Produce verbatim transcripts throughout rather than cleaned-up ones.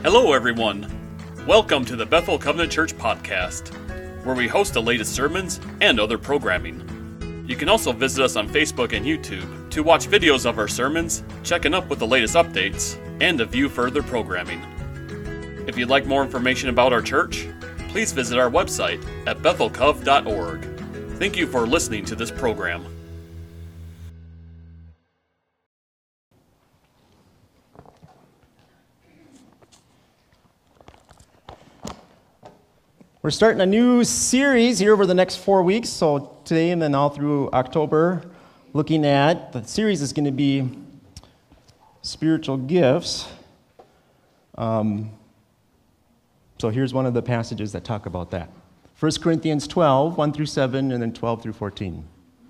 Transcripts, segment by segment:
Hello, everyone. Welcome to the Bethel Covenant Church podcast, where we host the latest sermons and other programming. You can also visit us on Facebook and YouTube to watch videos of our sermons, checking up with the latest updates, and to view further programming. If you'd like more information about our church, please visit our website at bethel cov dot org. Thank you for listening to this program. We're starting a new series here over the next four weeks, so today and then all through October, looking at, the series is going to be spiritual gifts. Um, so here's one of the passages that talk about that. First Corinthians twelve, one through seven, and then twelve through fourteen.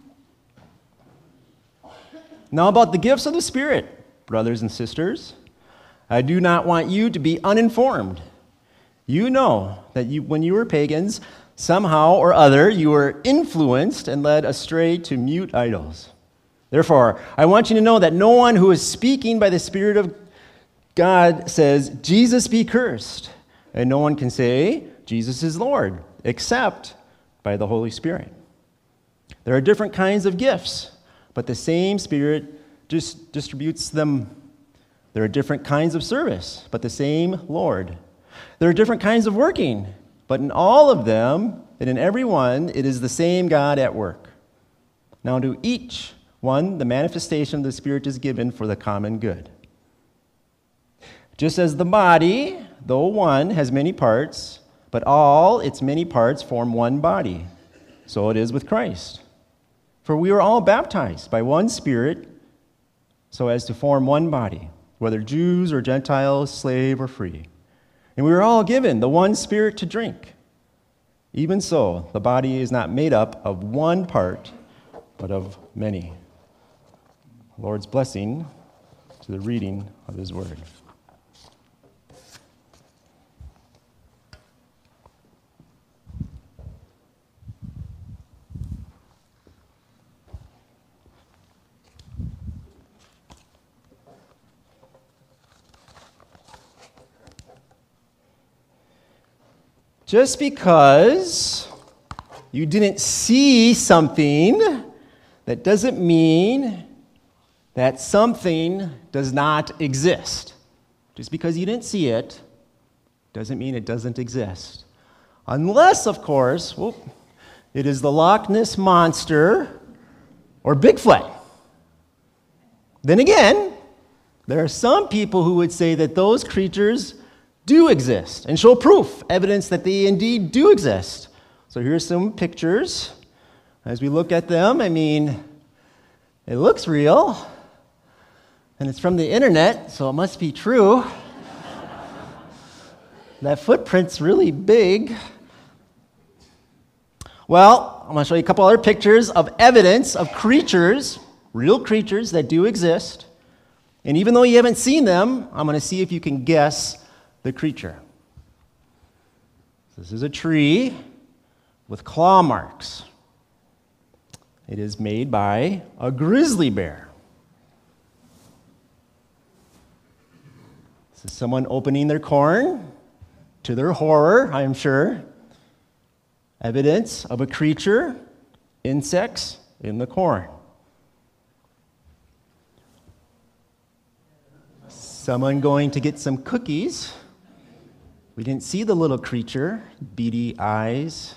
Now about the gifts of the Spirit, brothers and sisters, I do not want you to be uninformed. You know that you, when you were pagans, somehow or other you were influenced and led astray to mute idols. Therefore, I want you to know that no one who is speaking by the Spirit of God says, Jesus be cursed. And no one can say, Jesus is Lord, except by the Holy Spirit. There are different kinds of gifts, but the same Spirit just distributes them. There are different kinds of service, but the same Lord. There are different kinds of working, but in all of them, and in every one, it is the same God at work. Now to each one, the manifestation of the Spirit is given for the common good. Just as the body, though one, has many parts, but all its many parts form one body, so it is with Christ. For we were all baptized by one Spirit, so as to form one body, whether Jews or Gentiles, slave or free. And we were all given the one Spirit to drink. Even so, the body is not made up of one part, but of many. The Lord's blessing to the reading of His Word. Just because you didn't see something, that doesn't mean that something does not exist. Just because you didn't see it doesn't mean it doesn't exist. Unless, of course, whoop, it is the Loch Ness Monster or Bigfoot. Then again, there are some people who would say that those creatures do exist and show proof, evidence that they indeed do exist. So here's some pictures. As we look at them, I mean, it looks real, and it's from the internet, so it must be true. That footprint's really big. Well, I'm going to show you a couple other pictures of evidence of creatures, real creatures that do exist. And even though you haven't seen them, I'm going to see if you can guess the creature. This is a tree with claw marks. It is made by a grizzly bear. This is someone opening their corn, to their horror, I am sure. Evidence of a creature, insects in the corn. Someone going to get some cookies. We didn't see the little creature, beady eyes.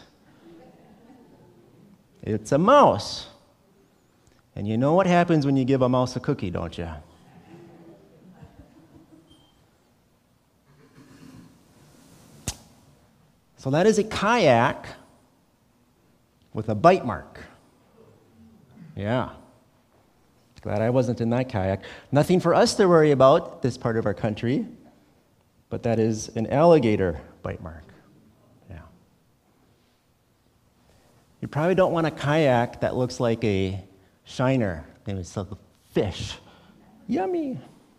It's a mouse. And you know what happens when you give a mouse a cookie, don't you? So that is a kayak with a bite mark. Yeah. Glad I wasn't in that kayak. Nothing for us to worry about, this part of our country. But that is an alligator bite mark. Yeah. You probably don't want a kayak that looks like a shiner. Maybe it's a fish. Yummy.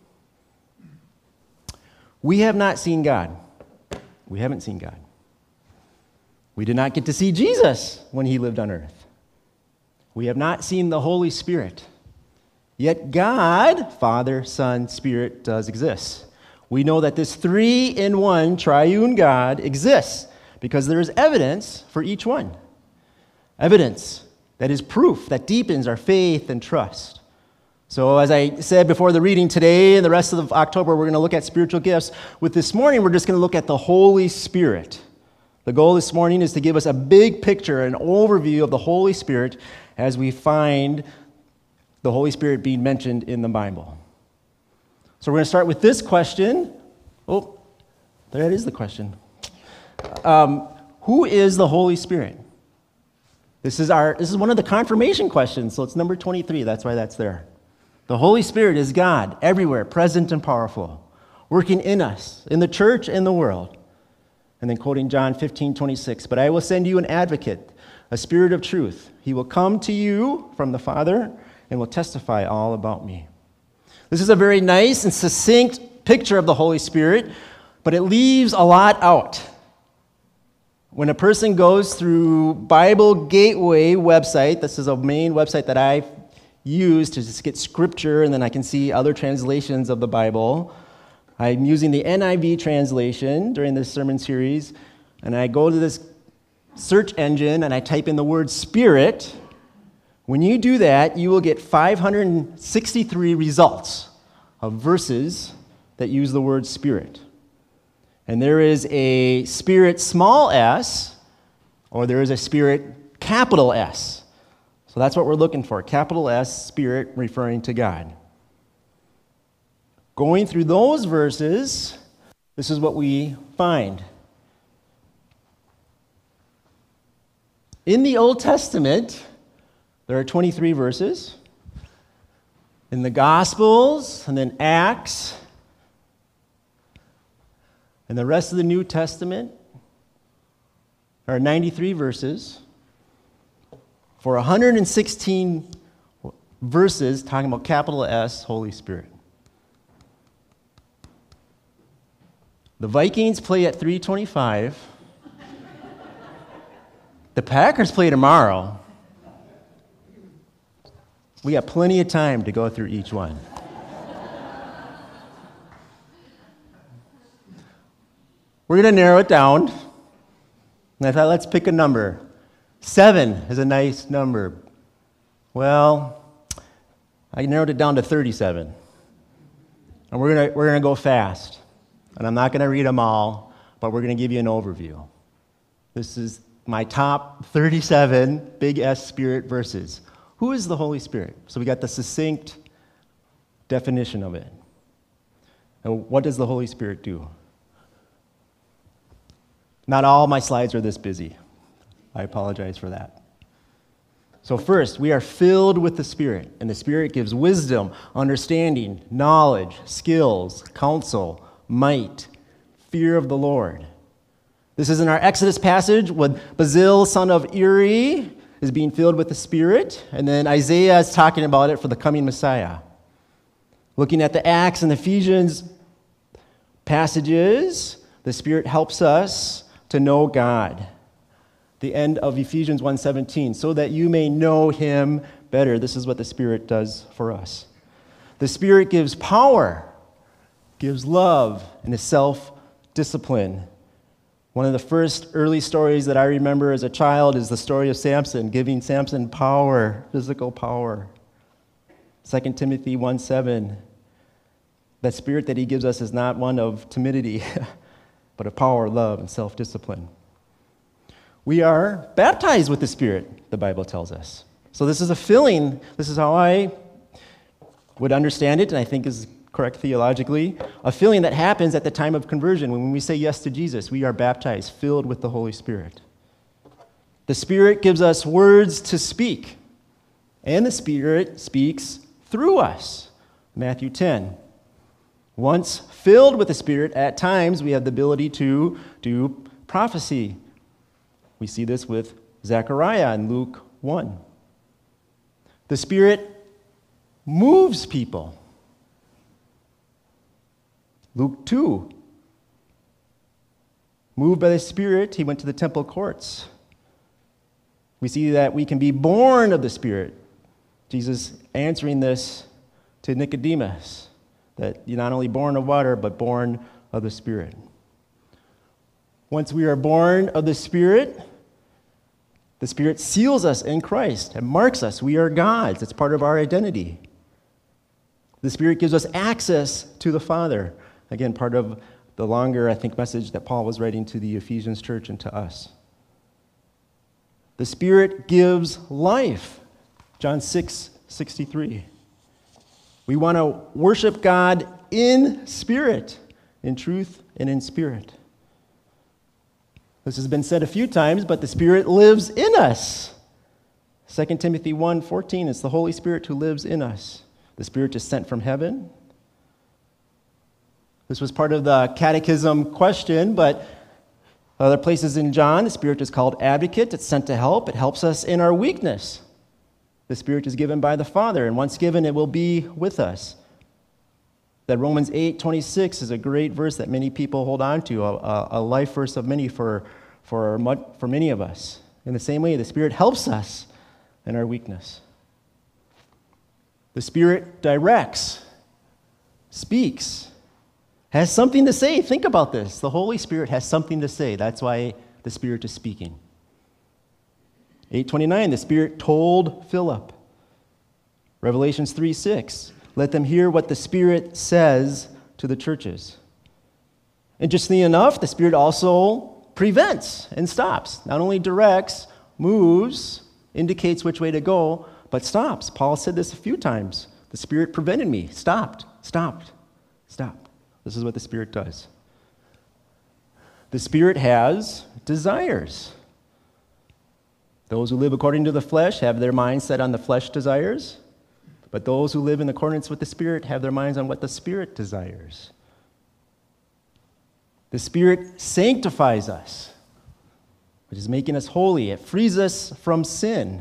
We have not seen God. We haven't seen God. We did not get to see Jesus when He lived on earth. We have not seen the Holy Spirit. Yet God, Father, Son, Spirit, does exist. We know that this three-in-one triune God exists because there is evidence for each one. Evidence that is proof that deepens our faith and trust. So as I said before the reading today and the rest of October, we're going to look at spiritual gifts. With this morning, we're just going to look at the Holy Spirit. The goal this morning is to give us a big picture, an overview of the Holy Spirit as we find the Holy Spirit being mentioned in the Bible. So we're going to start with this question. Oh, there it is, the question. Um, who is the Holy Spirit? This is our. This is one of the confirmation questions, so it's number twenty-three. That's why that's there. The Holy Spirit is God, everywhere, present and powerful, working in us, in the church and the world. And then quoting John fifteen twenty-six, but I will send you an advocate, a spirit of truth. He will come to you from the Father and will testify all about me. This is a very nice and succinct picture of the Holy Spirit, but it leaves a lot out. When a person goes through Bible Gateway website, this is a main website that I use to just get scripture, and then I can see other translations of the Bible. I'm using the N I V translation during this sermon series, and I go to this search engine and I type in the word Spirit. When you do that, you will get five hundred sixty-three results of verses that use the word Spirit. And there is a Spirit small s, or there is a Spirit capital S. So that's what we're looking for, capital S, Spirit, referring to God. Going through those verses, this is what we find. In the Old Testament, there are twenty-three verses. In the Gospels, and then Acts, and the rest of the New Testament, there are ninety-three verses. For one hundred sixteen verses talking about capital S, Holy Spirit. The Vikings play at three twenty-five. The Packers play tomorrow. We got plenty of time to go through each one. We're going to narrow it down. And I thought, let's pick a number. Seven is a nice number. Well, I narrowed it down to thirty-seven. And we're going to we're going to go fast. And I'm not going to read them all, but we're going to give you an overview. This is my top thirty-seven big S Spirit verses. Who is the Holy Spirit? So we got the succinct definition of it. And what does the Holy Spirit do? Not all my slides are this busy. I apologize for that. So first, we are filled with the Spirit, and the Spirit gives wisdom, understanding, knowledge, skills, counsel, might, fear of the Lord. This is in our Exodus passage when Basil, son of Uri, is being filled with the Spirit, and then Isaiah is talking about it for the coming Messiah. Looking at the Acts and Ephesians passages, the Spirit helps us to know God. The end of Ephesians one seventeen, so that you may know Him better. This is what the Spirit does for us. The Spirit gives power, gives love, and is self-discipline. One of the first early stories that I remember as a child is the story of Samson, giving Samson power, physical power. Second Timothy one seven, that Spirit that He gives us is not one of timidity, but of power, love, and self-discipline. We are baptized with the Spirit, the Bible tells us. So this is a filling. This is how I would understand it, and I think is correct theologically. A filling that happens at the time of conversion. When we say yes to Jesus, we are baptized, filled with the Holy Spirit. The Spirit gives us words to speak, and the Spirit speaks through us. Matthew ten. Once filled with the Spirit, at times we have the ability to do prophecy. We see this with Zechariah in Luke one. The Spirit moves people. Luke two. Moved by the Spirit, He went to the temple courts. We see that we can be born of the Spirit. Jesus answering this to Nicodemus. that you're not only born of water, but born of the Spirit. Once we are born of the Spirit, the Spirit seals us in Christ and marks us. We are God's. It's part of our identity. The Spirit gives us access to the Father. Again, part of the longer, I think, message that Paul was writing to the Ephesians church and to us. The Spirit gives life. John six sixty-three. We want to worship God in spirit, in truth and in spirit. This has been said a few times, but the Spirit lives in us. Second Timothy one fourteen, it's the Holy Spirit who lives in us. The Spirit is sent from heaven. This was part of the catechism question, but other places in John, the Spirit is called advocate. It's sent to help. It helps us in our weakness. The Spirit is given by the Father, and once given, it will be with us. That Romans eight twenty-six is a great verse that many people hold on to, a, a life verse of many for, for, for many of us. In the same way, the Spirit helps us in our weakness. The Spirit directs, speaks, has something to say. Think about this. The Holy Spirit has something to say. That's why the Spirit is speaking. eight twenty-nine, the Spirit told Philip. Revelations three six, let them hear what the Spirit says to the churches. Interestingly enough, the Spirit also prevents and stops. Not only directs, moves, indicates which way to go, but stops. Paul said this a few times. The Spirit prevented me, stopped, stopped, stopped. This is what the Spirit does. The Spirit has desires. Those who live according to the flesh have their minds set on the flesh desires, but those who live in accordance with the Spirit have their minds on what the Spirit desires. The Spirit sanctifies us, which is making us holy. It frees us from sin.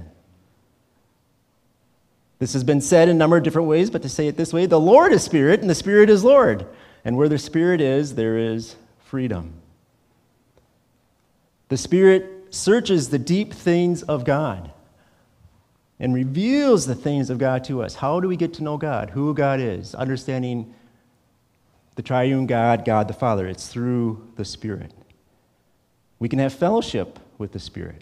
This has been said in a number of different ways, but to say it this way, the Lord is Spirit, and the Spirit is Lord. And where the Spirit is, there is freedom. The Spirit searches the deep things of God and reveals the things of God to us. How do we get to know God, who God is, understanding the triune God, God the Father? It's through the Spirit. We can have fellowship with the Spirit.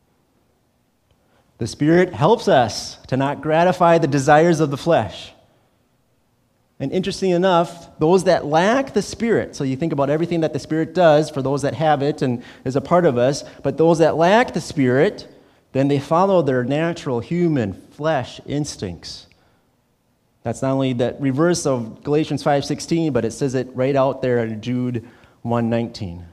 The Spirit helps us to not gratify the desires of the flesh. And interesting enough, those that lack the Spirit, so you think about everything that the Spirit does for those that have it and is a part of us, but those that lack the Spirit, then they follow their natural human flesh instincts. That's not only the reverse of Galatians five sixteen, but it says it right out there in Jude one nineteen.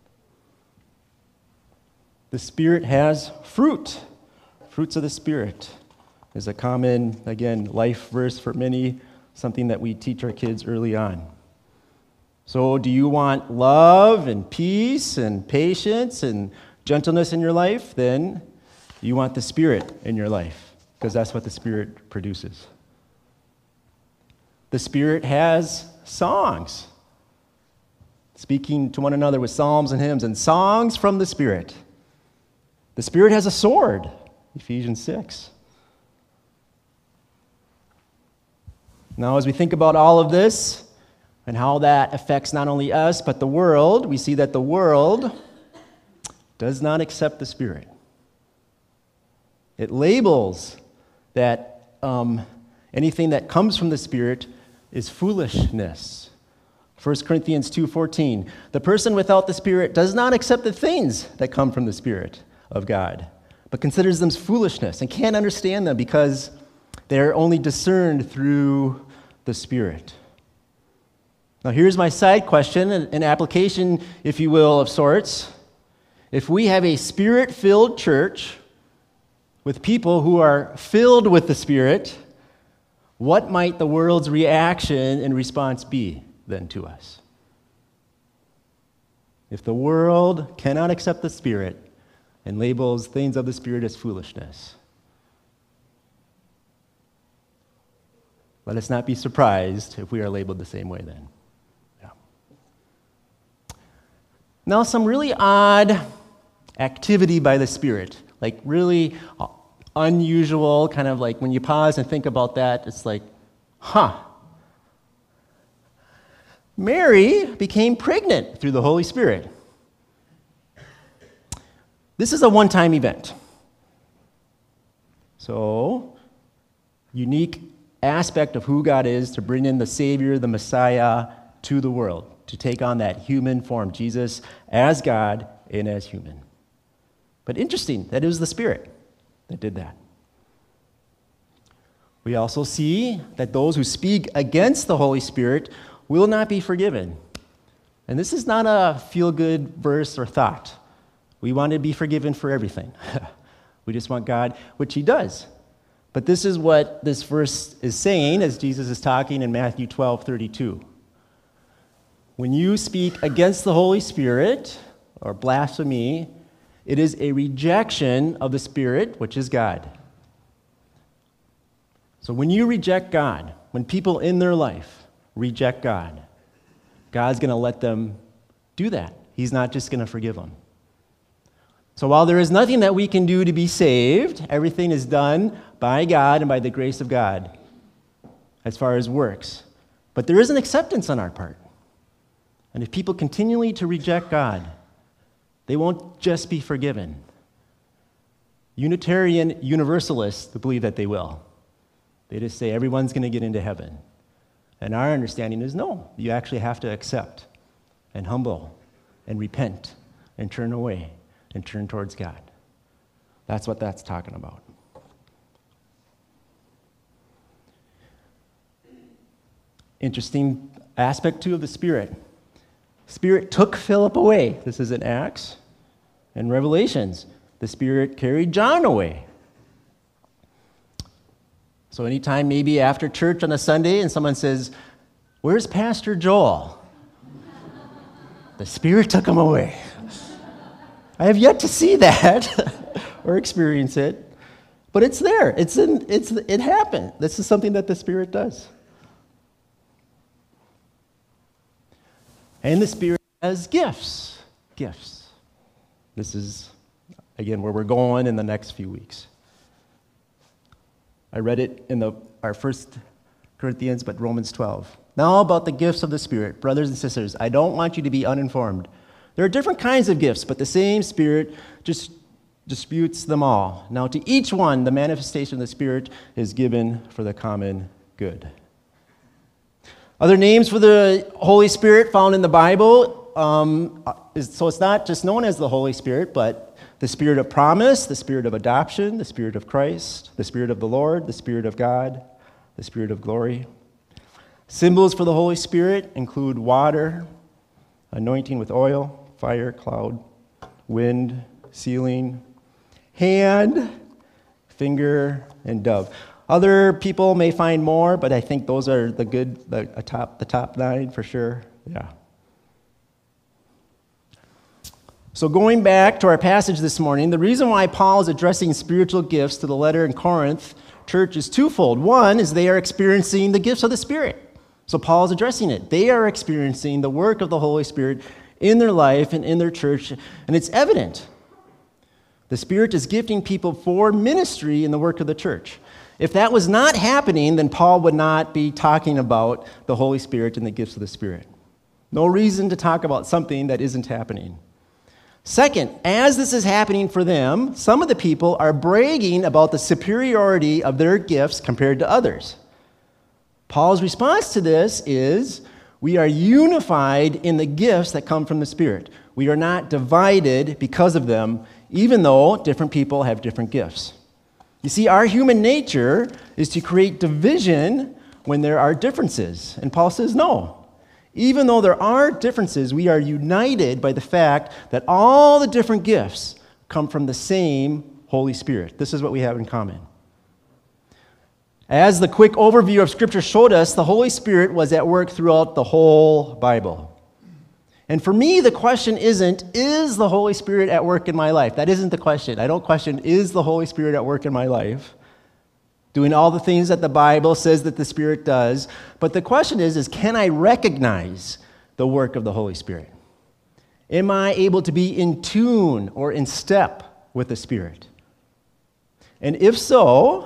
The Spirit has fruit. Fruits of the Spirit is a common, again, life verse for many, something that we teach our kids early on. So do you want love and peace and patience and gentleness in your life? Then you want the Spirit in your life, because that's what the Spirit produces. The Spirit has songs, speaking to one another with psalms and hymns and songs from the Spirit. The Spirit has a sword, Ephesians six. Now, as we think about all of this and how that affects not only us, but the world, we see that the world does not accept the Spirit. It labels that um, anything that comes from the Spirit is foolishness. First Corinthians two fourteen, the person without the Spirit does not accept the things that come from the Spirit of God, but considers them foolishness and can't understand them because they're only discerned through the Spirit. Now, here's my side question, an application, if you will, of sorts. If we have a Spirit-filled church with people who are filled with the Spirit, what might the world's reaction and response be then to us? If the world cannot accept the Spirit and labels things of the Spirit as foolishness, let us not be surprised if we are labeled the same way then. Yeah. Now, some really odd activity by the Spirit, like really unusual, kind of like when you pause and think about that, it's like, huh. Mary became pregnant through the Holy Spirit. This is a one-time event. So, unique aspect of who God is to bring in the Savior, the Messiah, to the world, to take on that human form, Jesus as God and as human. But interesting that it was the Spirit that did that. We also see that those who speak against the Holy Spirit will not be forgiven. And this is not a feel-good verse or thought. We want to be forgiven for everything. We just want God, which he does. But this is what this verse is saying as Jesus is talking in Matthew twelve thirty-two. When you speak against the Holy Spirit, or blasphemy, it is a rejection of the Spirit, which is God. So when you reject God, when people in their life reject God, God's going to let them do that. He's not just going to forgive them. So while there is nothing that we can do to be saved, everything is done by God and by the grace of God as far as works. But there is an acceptance on our part. And if people continually to reject God, they won't just be forgiven. Unitarian Universalists believe that they will. They just say everyone's going to get into heaven. And our understanding is no, you actually have to accept and humble and repent and turn away and turn towards God. That's what that's talking about. Interesting aspect, too, of the Spirit. Spirit took Philip away. This is in Acts and Revelations. The Spirit carried John away. So anytime maybe after church on a Sunday and someone says, "Where's Pastor Joel?" The Spirit took him away. I have yet to see that or experience it, but it's there. It's in. It's it happened. This is something that the Spirit does. And the Spirit has gifts. Gifts. This is, again, where we're going in the next few weeks. I read it in the our First Corinthians, but Romans twelve. Now about the gifts of the Spirit. Brothers and sisters, I don't want you to be uninformed. There are different kinds of gifts, but the same Spirit just disputes them all. Now to each one, the manifestation of the Spirit is given for the common good. Other names for the Holy Spirit found in the Bible, um, is, so it's not just known as the Holy Spirit, but the Spirit of promise, the Spirit of adoption, the Spirit of Christ, the Spirit of the Lord, the Spirit of God, the Spirit of glory. Symbols for the Holy Spirit include water, anointing with oil, fire, cloud, wind, sealing, hand, finger, and dove. Other people may find more, but I think those are the good, the top, the top nine for sure. Yeah. So going back to our passage this morning, the reason why Paul is addressing spiritual gifts to the letter in Corinth church is twofold. One is they are experiencing the gifts of the Spirit. So Paul is addressing it. They are experiencing the work of the Holy Spirit in their life and in their church, and it's evident. The Spirit is gifting people for ministry in the work of the church. If that was not happening, then Paul would not be talking about the Holy Spirit and the gifts of the Spirit. No reason to talk about something that isn't happening. Second, as this is happening for them, some of the people are bragging about the superiority of their gifts compared to others. Paul's response to this is, we are unified in the gifts that come from the Spirit. We are not divided because of them, even though different people have different gifts. You see, our human nature is to create division when there are differences. And Paul says, no. Even though there are differences, we are united by the fact that all the different gifts come from the same Holy Spirit. This is what we have in common. As the quick overview of Scripture showed us, the Holy Spirit was at work throughout the whole Bible. And for me, the question isn't, is the Holy Spirit at work in my life? That isn't the question. I don't question, is the Holy Spirit at work in my life? Doing all the things that the Bible says that the Spirit does. But the question is, is can I recognize the work of the Holy Spirit? Am I able to be in tune or in step with the Spirit? And if so,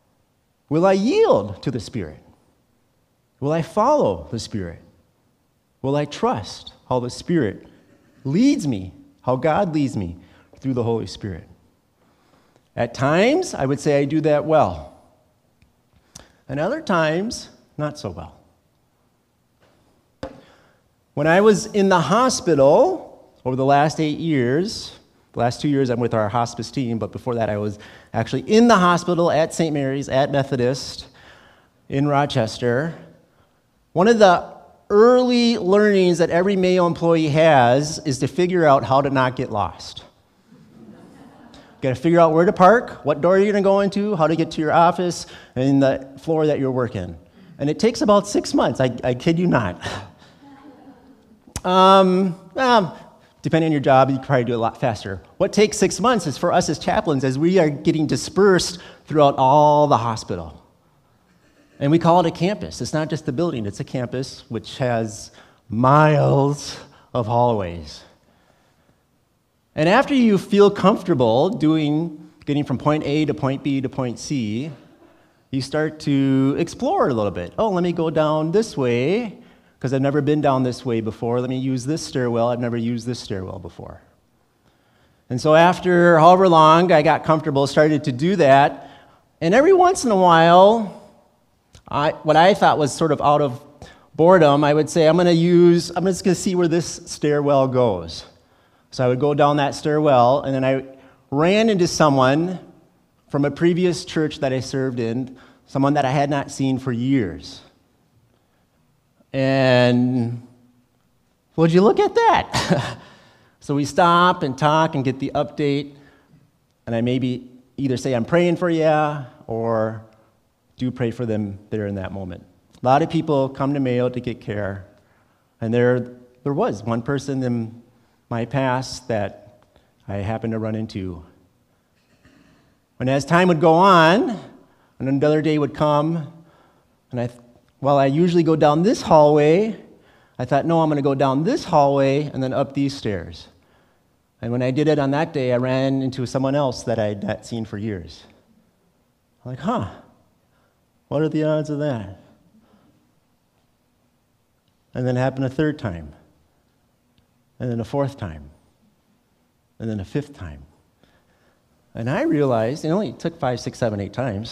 will I yield to the Spirit? Will I follow the Spirit? Will I trust how the Spirit leads me, how God leads me through the Holy Spirit? At times, I would say I do that well. And other times, not so well. When I was in the hospital over the last eight years, the last two years I'm with our hospice team, but before that I was actually in the hospital at Saint Mary's, at Methodist in Rochester. One of the early learnings that every Mayo employee has is to figure out how to not get lost. Got to figure out where to park, what door you're going to go into, how to get to your office, and the floor that you're working. And it takes about six months, I, I kid you not. Um, well, depending on your job, you can probably do it a lot faster. What takes six months is for us as chaplains, as we are getting dispersed throughout all the hospital. And we call it a campus. It's not just a building, it's a campus which has miles of hallways. And after you feel comfortable doing, getting from point A to point B to point C, you start to explore a little bit. Oh, let me go down this way, because I've never been down this way before. Let me use this stairwell. I've never used this stairwell before. And so after however long I got comfortable, started to do that. And every once in a while, I, what I thought was sort of out of boredom, I would say, I'm going to use, I'm just going to see where this stairwell goes. So I would go down that stairwell, and then I ran into someone from a previous church that I served in, someone that I had not seen for years. And would you look at that? So we stop and talk and get the update, and I maybe either say I'm praying for you or do pray for them there in that moment. A lot of people come to Mayo to get care, and there there was one person in my past that I happened to run into. And as time would go on, and another day would come, and I, while I usually go down this hallway, I thought, no, I'm going to go down this hallway and then up these stairs. And when I did it on that day, I ran into someone else that I had not seen for years. I'm like, huh, what are the odds of that? And then it happened a third time, and then a fourth time, and then a fifth time. And I realized, it only took five, six, seven, eight times,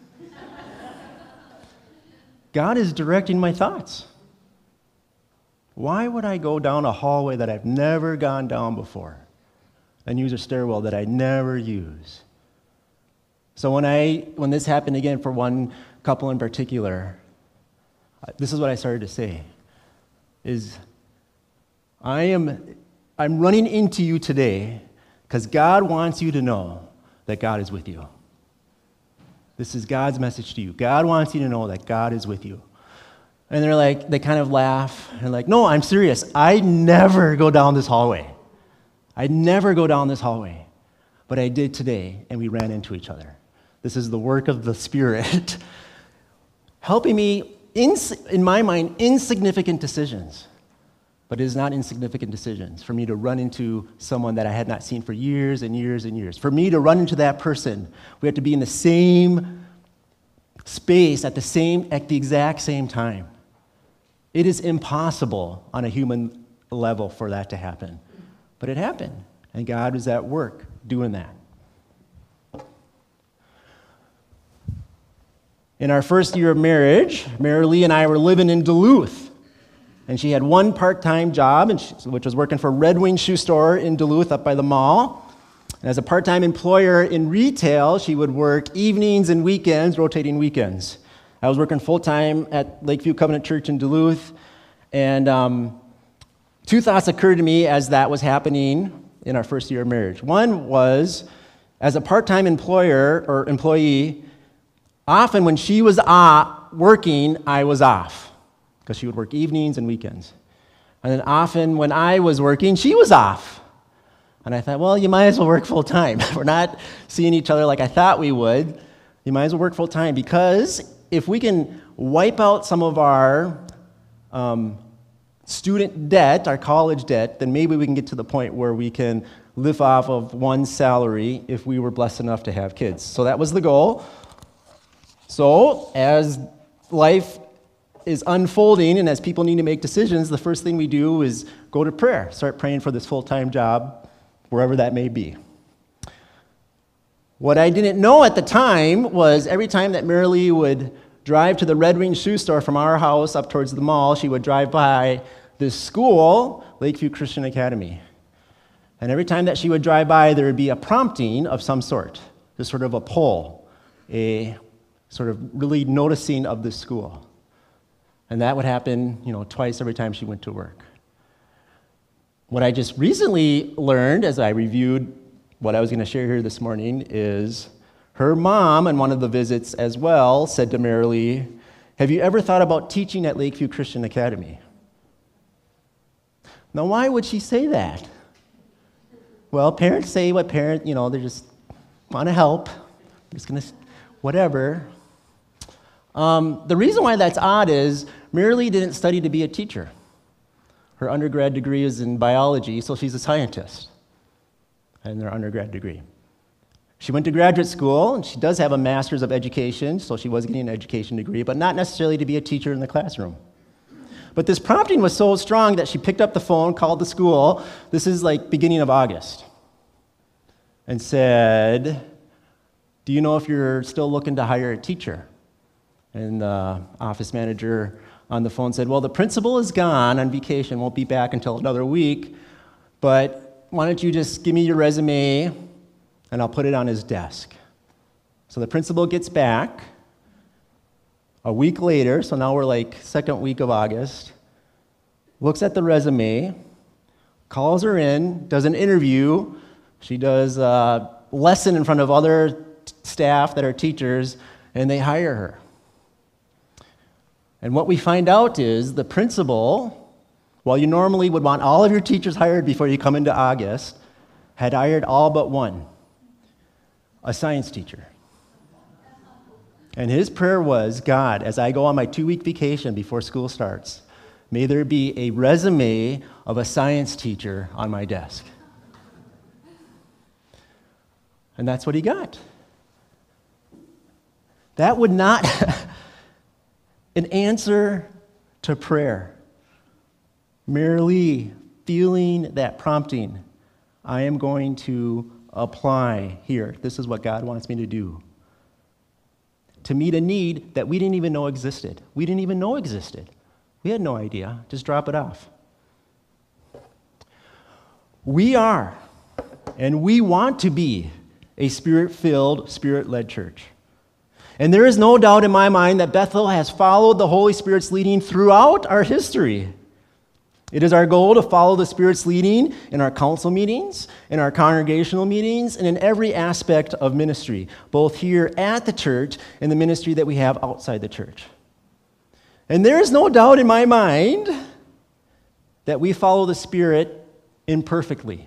God is directing my thoughts. Why would I go down a hallway that I've never gone down before and use a stairwell that I never use? So when I when this happened again for one couple in particular, this is what I started to say, is I am I'm running into you today because God wants you to know that God is with you. This is God's message to you. God wants you to know that God is with you. And they're like, they kind of laugh, and like, no, I'm serious. I never go down this hallway. I never go down this hallway. But I did today, and we ran into each other. This is the work of the Spirit, helping me, in, in my mind, insignificant decisions. But it is not insignificant decisions for me to run into someone that I had not seen for years and years and years. For me to run into that person, we have to be in the same space at the same, at the exact same time. It is impossible on a human level for that to happen. But it happened, and God was at work doing that. In our first year of marriage, Mary Lee and I were living in Duluth. And she had one part-time job, and she, which was working for Red Wing Shoe Store in Duluth up by the mall. And as a part-time employer in retail, she would work evenings and weekends, rotating weekends. I was working full-time at Lakeview Covenant Church in Duluth, and um, two thoughts occurred to me as that was happening in our first year of marriage. One was, as a part-time employer or employee, often when she was uh, working, I was off, because she would work evenings and weekends. And then often when I was working, she was off. And I thought, well, you might as well work full-time. We're not seeing each other like I thought we would. You might as well work full-time, because if we can wipe out some of our um, student debt, our college debt, then maybe we can get to the point where we can live off of one salary if we were blessed enough to have kids. So that was the goal. So as life is unfolding and as people need to make decisions, the first thing we do is go to prayer, start praying for this full-time job, wherever that may be. What I didn't know at the time was every time that Marilee would drive to the Red Wing shoe store from our house up towards the mall, she would drive by this school, Lakeview Christian Academy. And every time that she would drive by, there would be a prompting of some sort, just sort of a poll, a sort of really noticing of the school. And that would happen, you know, twice every time she went to work. What I just recently learned as I reviewed what I was going to share here this morning is her mom, on one of the visits as well, said to Marilee, "Have you ever thought about teaching at Lakeview Christian Academy?" Now, why would she say that? Well, parents say what parents, you know, they just want to help. They're just going to, whatever. Um, the reason why that's odd is Marilee didn't study to be a teacher. Her undergrad degree is in biology, so she's a scientist in their undergrad degree. She went to graduate school, and she does have a master's of education, so she was getting an education degree, but not necessarily to be a teacher in the classroom. But this prompting was so strong that she picked up the phone, called the school, this is like beginning of August, and said, "Do you know if you're still looking to hire a teacher?" And the office manager on the phone said, "Well, the principal is gone on vacation, won't be back until another week, but why don't you just give me your resume and I'll put it on his desk." So the principal gets back a week later, so now we're like second week of August, looks at the resume, calls her in, does an interview. She does a lesson in front of other t- staff that are teachers, and they hire her. And what we find out is the principal, while you normally would want all of your teachers hired before you come into August, had hired all but one, a science teacher. And his prayer was, "God, as I go on my two-week vacation before school starts, may there be a resume of a science teacher on my desk." And that's what he got. That would not an answer to prayer. Marilee feeling that prompting, I am going to apply here. This is what God wants me to do. To meet a need that we didn't even know existed. We didn't even know existed. We had no idea. Just drop it off. We are, and we want to be, a spirit-filled, spirit-led church. And there is no doubt in my mind that Bethel has followed the Holy Spirit's leading throughout our history. It is our goal to follow the Spirit's leading in our council meetings, in our congregational meetings, and in every aspect of ministry, both here at the church and the ministry that we have outside the church. And there is no doubt in my mind that we follow the Spirit imperfectly,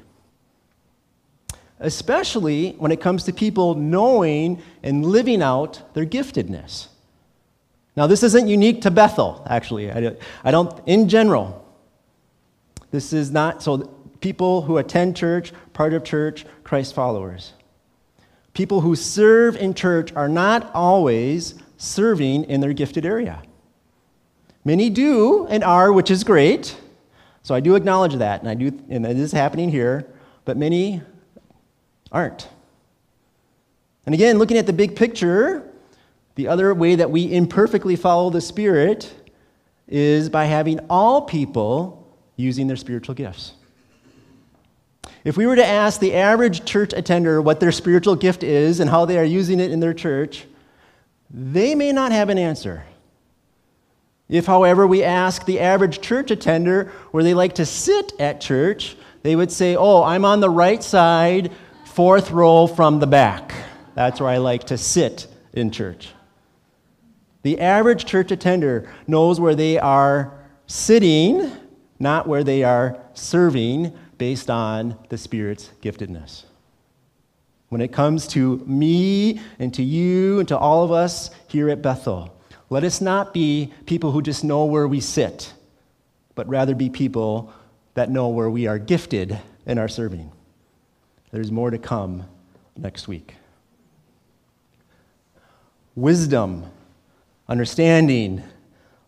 especially when it comes to people knowing and living out their giftedness. Now, this isn't unique to Bethel, actually. I don't, in general. This is not, so people who attend church, part of church, Christ followers. People who serve in church are not always serving in their gifted area. Many do and are, which is great. So I do acknowledge that, and I do, and it is happening here, but many aren't. And again, looking at the big picture, the other way that we imperfectly follow the Spirit is by having all people using their spiritual gifts. If we were to ask the average church attender what their spiritual gift is and how they are using it in their church, they may not have an answer. If, however, we ask the average church attender where they like to sit at church, they would say, "Oh, I'm on the right side, fourth row from the back. That's where I like to sit in church." The average church attender knows where they are sitting, not where they are serving, based on the Spirit's giftedness. When it comes to me and to you and to all of us here at Bethel, let us not be people who just know where we sit, but rather be people that know where we are gifted in our serving. There's more to come next week. Wisdom, understanding,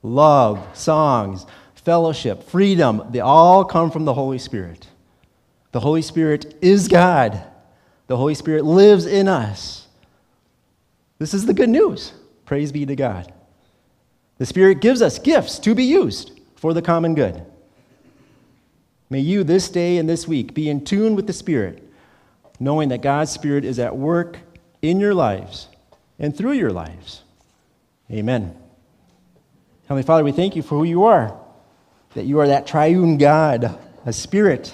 love, songs, fellowship, freedom, they all come from the Holy Spirit. The Holy Spirit is God. The Holy Spirit lives in us. This is the good news. Praise be to God. The Spirit gives us gifts to be used for the common good. May you this day and this week be in tune with the Spirit, knowing that God's Spirit is at work in your lives and through your lives. Amen. Heavenly Father, we thank you for who you are, that you are that triune God, a Spirit,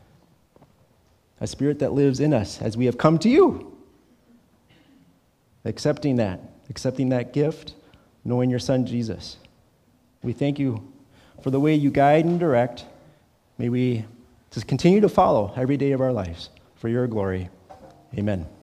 a Spirit that lives in us as we have come to you, accepting that, accepting that gift, knowing your Son, Jesus. We thank you for the way you guide and direct. May we just continue to follow every day of our lives for your glory. Amen.